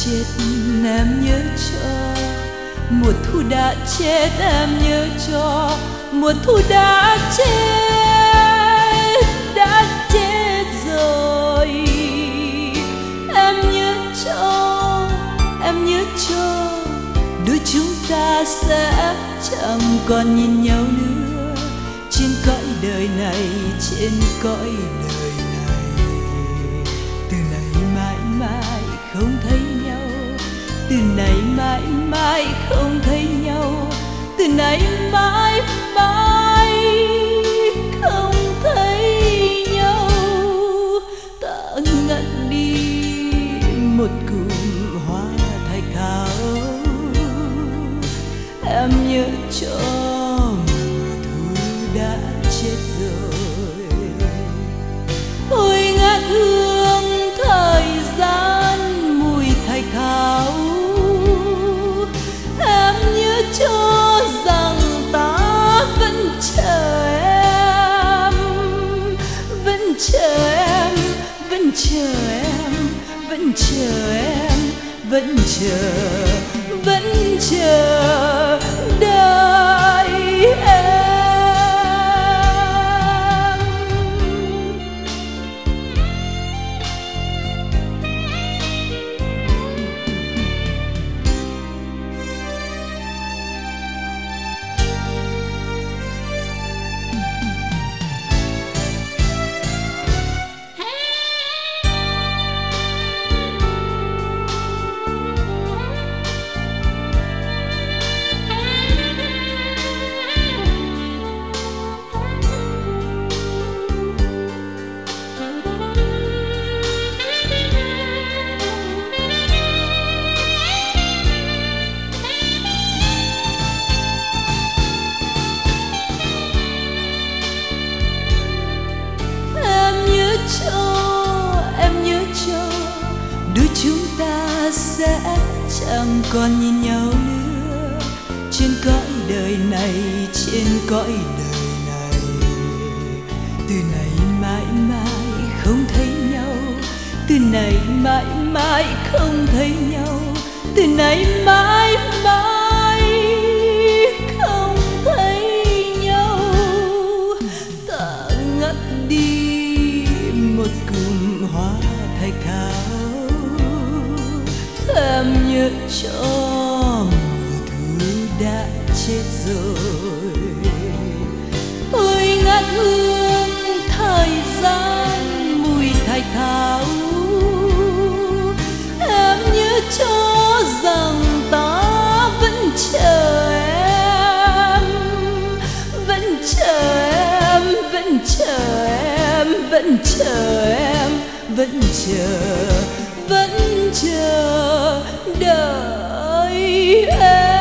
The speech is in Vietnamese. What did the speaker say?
chết em nhớ cho, mùa thu đã chết em nhớ cho, mùa thu đã chết rồi. Em nhớ cho, đôi chúng ta sẽ chẳng còn nhìn nhau nữa trên cõi đời này, trên cõi đời này. Từ nay mãi mãi không thấy nhau, từ nay mãi mãi không thấy nhau, từ nay mãi mãi không thấy nhau. Ta ngắt đi một cụm hoa thạch thảo, em nhớ cho mùa thu đã chết rồi. Ôi ngát hương thời gian mùi thạch thảo, em nhớ cho rằng ta vẫn chờ em, vẫn chờ em, vẫn chờ em, vẫn chờ em, vẫn chờ đợi em. Em nhớ cho, đôi chúng ta sẽ chẳng còn nhìn nhau nữa trên cõi đời này, trên cõi đời này. Từ nay mãi mãi không thấy nhau, từ nay mãi mãi không thấy nhau, từ nay mãi mãi không thấy nhau. Ta ngắt đi một cụm hoa thạch thảo, em nhớ cho mùa thu đã chết rồi. Ôi ngát hương thời gian mùi thạch thảo, em nhớ cho rằng ta vẫn chờ em, vẫn chờ em, vẫn chờ em, vẫn chờ em, vẫn chờ đợi em.